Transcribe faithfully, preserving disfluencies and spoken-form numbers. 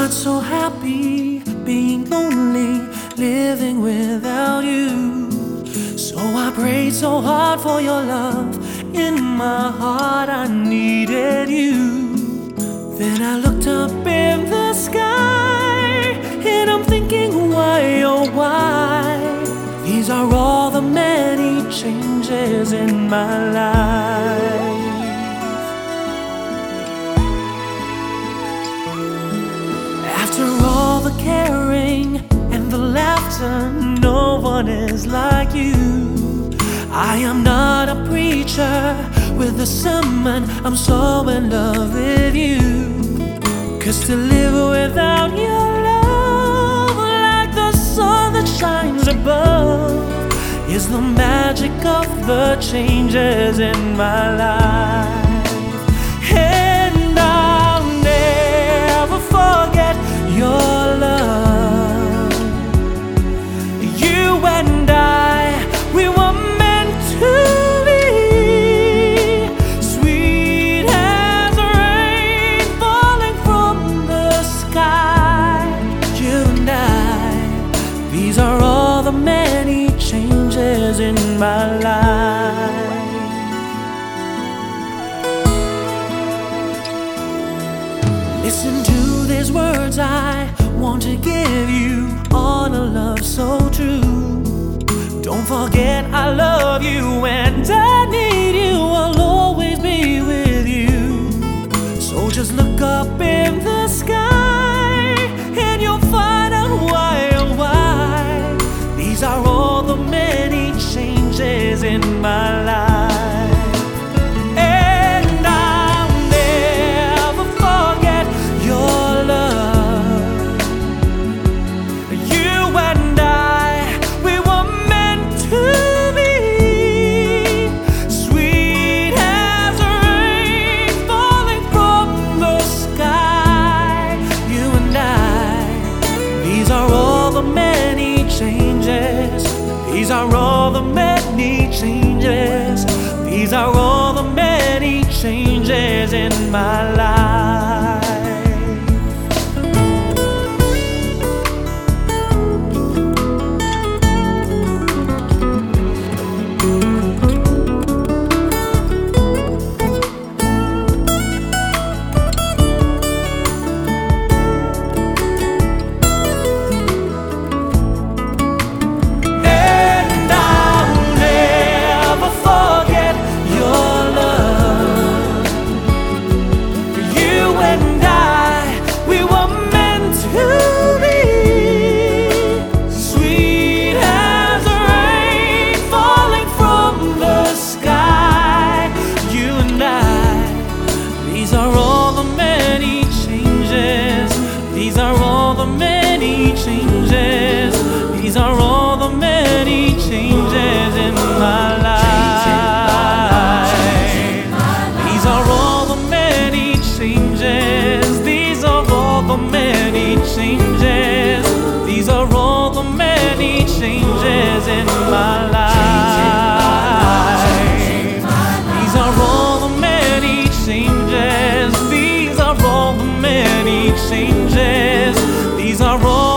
not so happy being lonely, living without you. So I prayed so hard for your love. In my heart I needed you. Then I looked up in the sky, and I'm thinking, why, oh why? These are all the many changes in my life. After all the caring and the laughter, no one is like you. I am not a preacher with a sermon, I'm so in love with you. Cause to live without your love, like the sun that shines above, is the magic of the changes in my life. And I'll never forget your love. You and I, we were meant to be. Sweet as rain falling from the sky. You and I, these are all the many changes in my life. Listen to these words I want to give you, all a love so true. Don't forget I love you and I need you, I'll always be with you. So just look up in the sky and you'll find out why, oh why. These are all the many changes in my life. And I'll never forget your love. You and I, we were meant to be. Sweet as rain falling from the sky. You and I, these are all the many changes. These are all the many changes. These are all the many changes in my life. These are all the many changes. These are all the many changes. These are all the many changes in my life. These are all the many changes. These are all the many changes. These are all the many changes in my life. These are all the many changes. These are all the many changes. These are all